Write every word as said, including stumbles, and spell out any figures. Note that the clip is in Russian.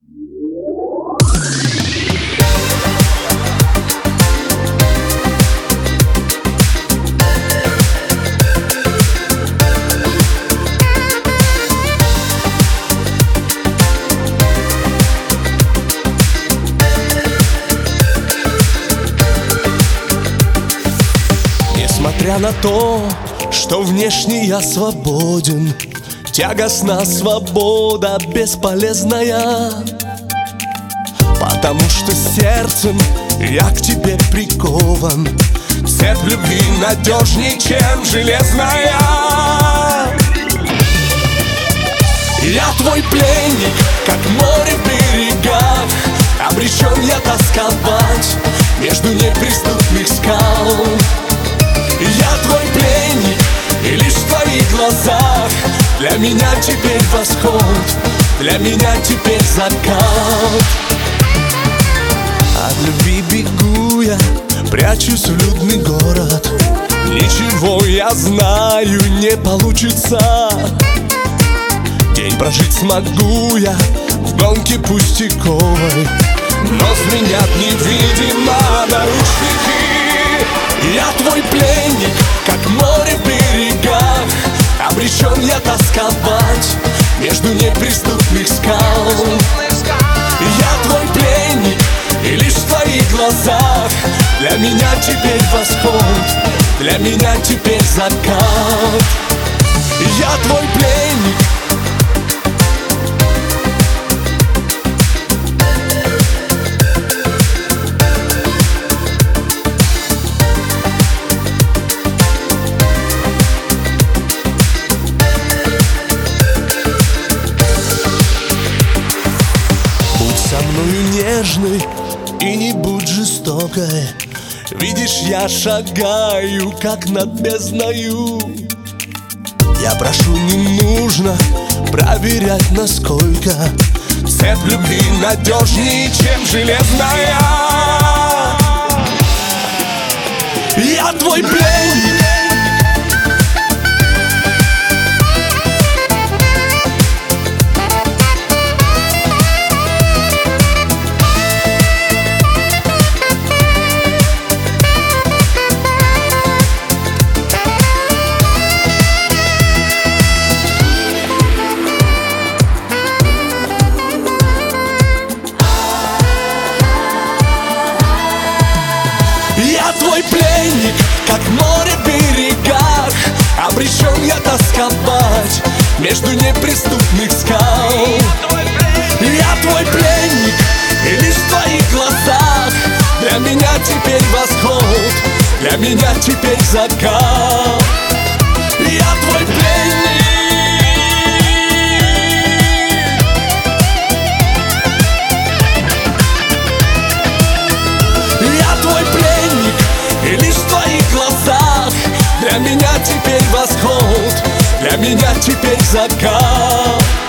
Несмотря на то, что внешне я свободен, тягостна свобода бесполезная, потому что сердцем я к тебе прикован. Цепь любви надежней, чем железная. Я твой пленник, как море в берегах, обречен я тосковать между неприступных скал. Я твой пленник, и лишь в твоих глазах для меня теперь восход, для меня теперь закат. От любви бегу я, прячусь в людный город. Ничего, я знаю, не получится. День прожить смогу я в гонке пустяковой, но звенят невидимо наручники. Я твой пленник, как море в берегах, обречен я тосковать между неприступных скал. Я твой пленник, и лишь в твоих глазах для меня теперь восход, для меня теперь закат. Я твой пленник. Со мною нежной и не будь жестокой. Видишь, я шагаю, как над бездною. Я прошу, не нужно проверять, насколько цепь любви надежнее, чем железная. Я твой пленник. Я твой пленник, как море в берегах, обречен я тосковать между неприступных скал. Я твой пленник, и лишь в твоих глазах для меня теперь восход, для меня теперь закат. Я твой пленник. И лишь в твоих глазах для меня теперь восход, для меня теперь закат.